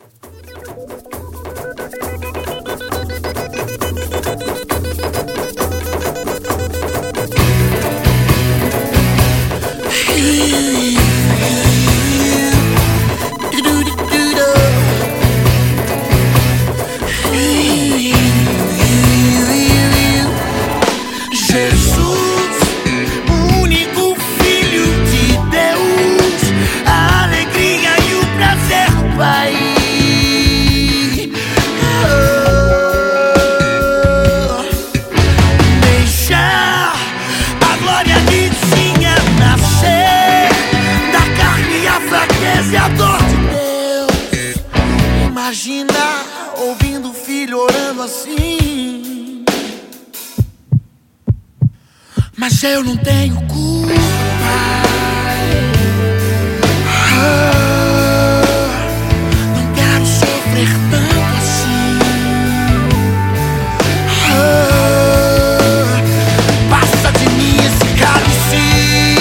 Imagina ouvindo o filho orando assim. Mas eu não tenho culpa. Não quero sofrer tanto assim. Passa de mim esse cálice.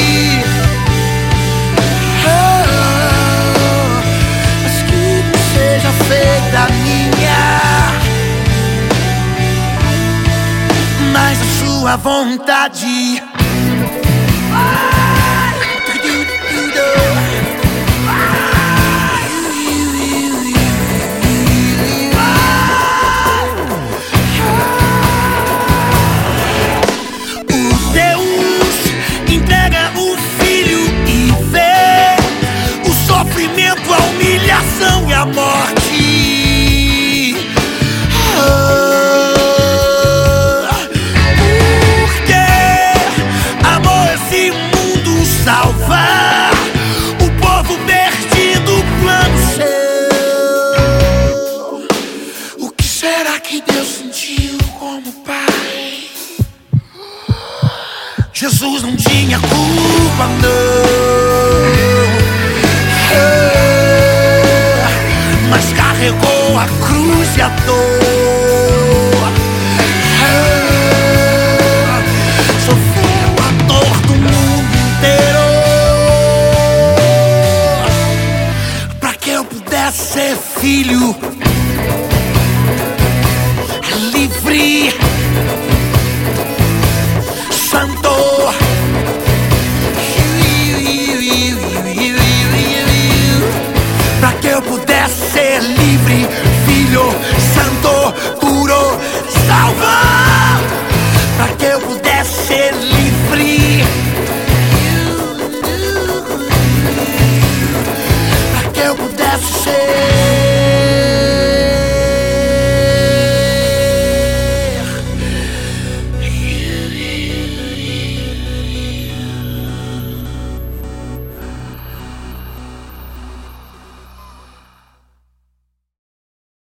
Mas que não seja feita a minha, mas a sua vontade. O Deus entrega o filho e vê o sofrimento, a humilhação e a morte. Salvar o povo perdido, plano seu. O que será que Deus sentiu como pai? Jesus não tinha culpa, não, mas carregou a cruz e a dor. Sofreu a dor do mundo inteiro, ser filho livre, santo, para que eu pudesse ser livre.